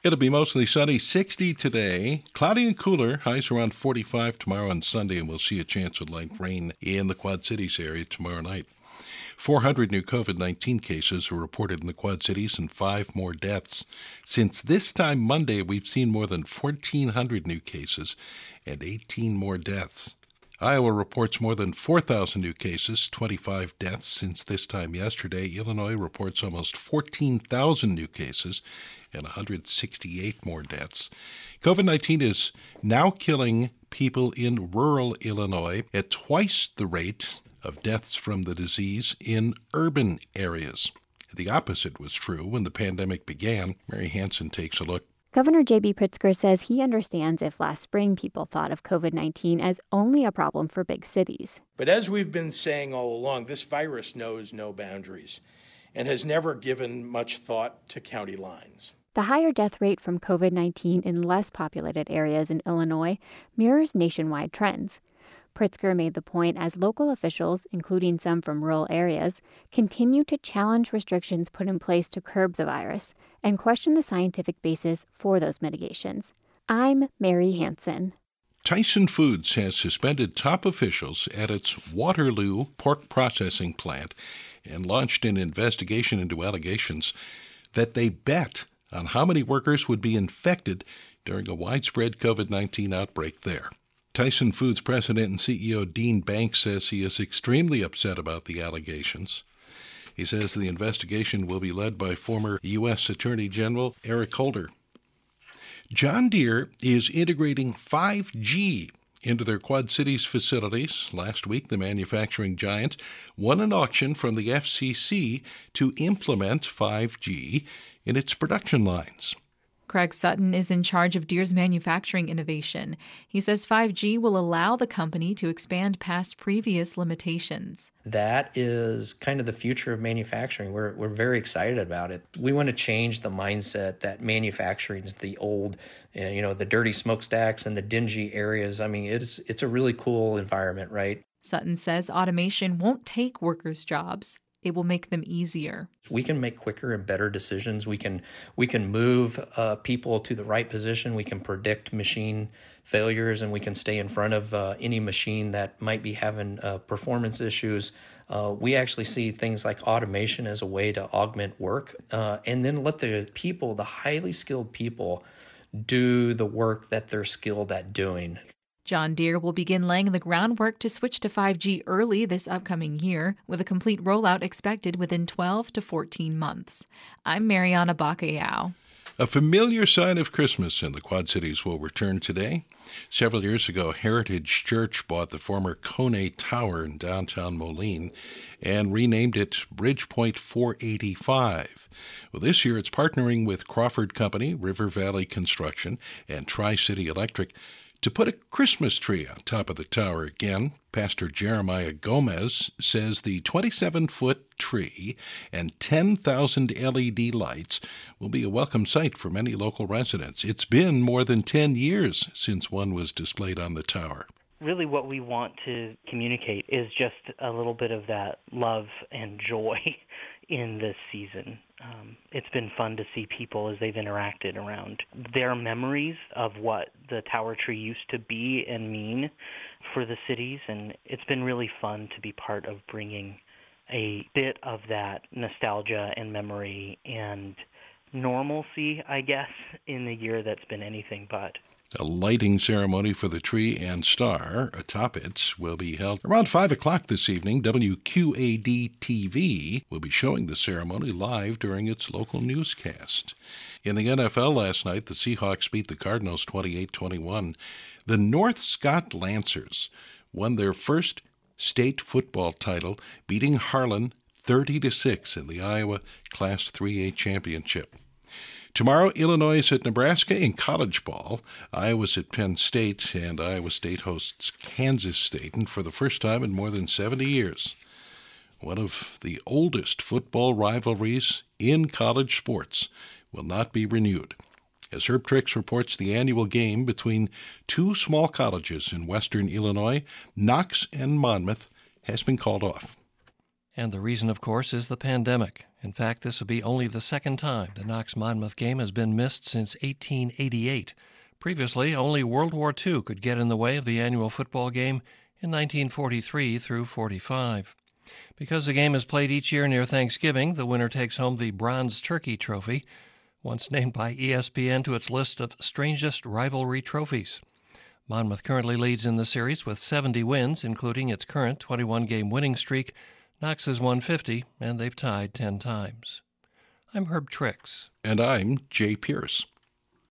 It'll be mostly sunny, 60 today. Cloudy and cooler, highs around 45 tomorrow and Sunday, and we'll see a chance of light rain in the Quad Cities area tomorrow night. 400 new COVID-19 cases were reported in the Quad Cities and 5 more deaths. Since this time Monday, we've seen more than 1,400 new cases and 18 more deaths. Iowa reports more than 4,000 new cases, 25 deaths since this time yesterday. Illinois reports almost 14,000 new cases and 168 more deaths. COVID-19 is now killing people in rural Illinois at twice the rate of deaths from the disease in urban areas. The opposite was true when the pandemic began. Mary Hansen takes a look. Governor J.B. Pritzker says he understands if last spring people thought of COVID-19 as only a problem for big cities. But as we've been saying all along, this virus knows no boundaries and has never given much thought to county lines. The higher death rate from COVID-19 in less populated areas in Illinois mirrors nationwide trends. Pritzker made the point as local officials, including some from rural areas, continue to challenge restrictions put in place to curb the virus and question the scientific basis for those mitigations. I'm Mary Hansen. Tyson Foods has suspended top officials at its Waterloo pork processing plant and launched an investigation into allegations that they bet on how many workers would be infected during a widespread COVID-19 outbreak there. Tyson Foods President and CEO Dean Banks says he is extremely upset about the allegations. He says the investigation will be led by former U.S. Attorney General Eric Holder. John Deere is integrating 5G into their Quad Cities facilities. Last week, the manufacturing giant won an auction from the FCC to implement 5G in its production lines. Craig Sutton is in charge of Deere's manufacturing innovation. He says 5G will allow the company to expand past previous limitations. That is kind of the future of manufacturing. We're very excited about it. We want to change the mindset that manufacturing is the old, the dirty smokestacks and the dingy areas. I mean, it's a really cool environment, right? Sutton says automation won't take workers' jobs. It will make them easier. We can make quicker and better decisions. We can move people to the right position. We can predict machine failures, and we can stay in front of any machine that might be having performance issues. We actually see things like automation as a way to augment work, and then let the people, the highly skilled people, do the work that they're skilled at doing. John Deere will begin laying the groundwork to switch to 5G early this upcoming year, with a complete rollout expected within 12 to 14 months. I'm Mariana Bacallao. A familiar sign of Christmas in the Quad Cities will return today. Several years ago, Heritage Church bought the former Kone Tower in downtown Moline and renamed it Bridgepoint 485. Well, this year it's partnering with Crawford Company, River Valley Construction, and Tri-City Electric to put a Christmas tree on top of the tower again. Pastor Jeremiah Gomez says the 27-foot tree and 10,000 LED lights will be a welcome sight for many local residents. It's been more than 10 years since one was displayed on the tower. Really what we want to communicate is just a little bit of that love and joy in this season. It's been fun to see people as they've interacted around their memories of what the tower tree used to be and mean for the cities, and it's been really fun to be part of bringing a bit of that nostalgia and memory and normalcy, I guess, in the year that's been anything but. A lighting ceremony for the tree and star atop it will be held around 5 o'clock this evening. WQAD-TV will be showing the ceremony live during its local newscast. In the NFL last night, the Seahawks beat the Cardinals 28-21. The North Scott Lancers won their first state football title, beating Harlan 30-6 in the Iowa Class 3A championship. Tomorrow, Illinois is at Nebraska in college ball. Iowa's at Penn State, and Iowa State hosts Kansas State, and for the first time in more than 70 years, one of the oldest football rivalries in college sports will not be renewed. As Herb Trix reports, the annual game between two small colleges in western Illinois, Knox and Monmouth, has been called off. And the reason, of course, is the pandemic. In fact, this will be only the second time the Knox-Monmouth game has been missed since 1888. Previously, only World War II could get in the way of the annual football game in 1943 through 45. Because the game is played each year near Thanksgiving, the winner takes home the Bronze Turkey Trophy, once named by ESPN to its list of strangest rivalry trophies. Monmouth currently leads in the series with 70 wins, including its current 21-game winning streak. Knox is 150, and they've tied 10 times. I'm Herb Trix. And I'm Jay Pierce.